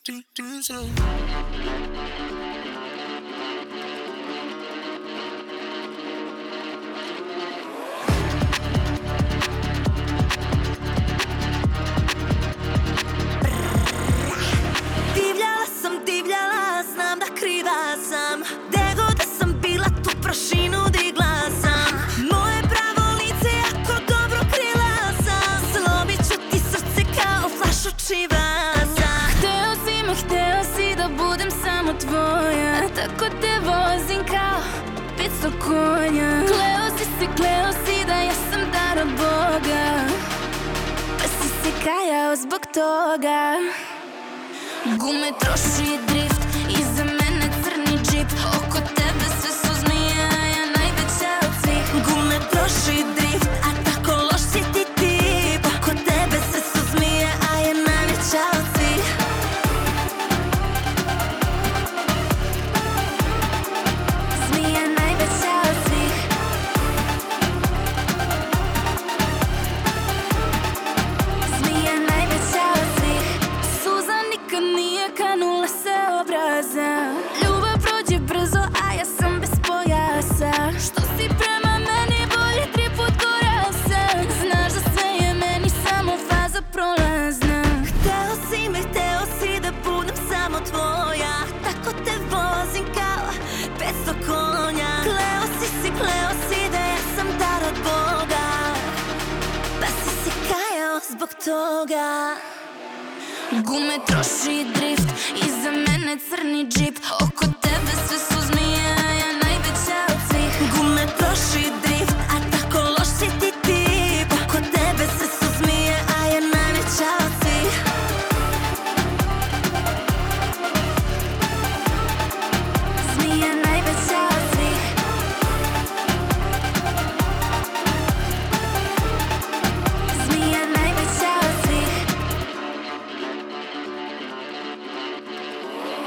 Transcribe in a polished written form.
Divljala, znam da kriva sam. Gde god da sam bila, tu prašinu digla sam. Moje pravo lice jako dobro krila sam. Slomit ću ti srce kao flašu čivasa. Hteo si da budem samo tvoja, tako te vozim kao 500 konja. Kleo si da ja sam dar od Boga, pa si se kajao zbog toga. Gume troši drift, iza mene crni džip. Oko tebe sve su zmije, a ja najveća od svih. Gume troši drift, a tako loš si ti tip. Oko tebe sve su zmije, a ja najveća od svih. Zmija najveća od svih. Zmija najveća od svih. Suza nikad nije kanula sa obraza. Ljubav prođe brzo, a ja sam bez pojasa. Što si prema meni, bolje 3 put gora sam. Znaš da sve je meni samo faza prolazna. Hteo si da budem samo tvoja, tako te vozim kao 500 konja. Kleo si da ja sam dar od Boga, pa si se kajao zbog toga. Gume troši drift, iza mene crni džip.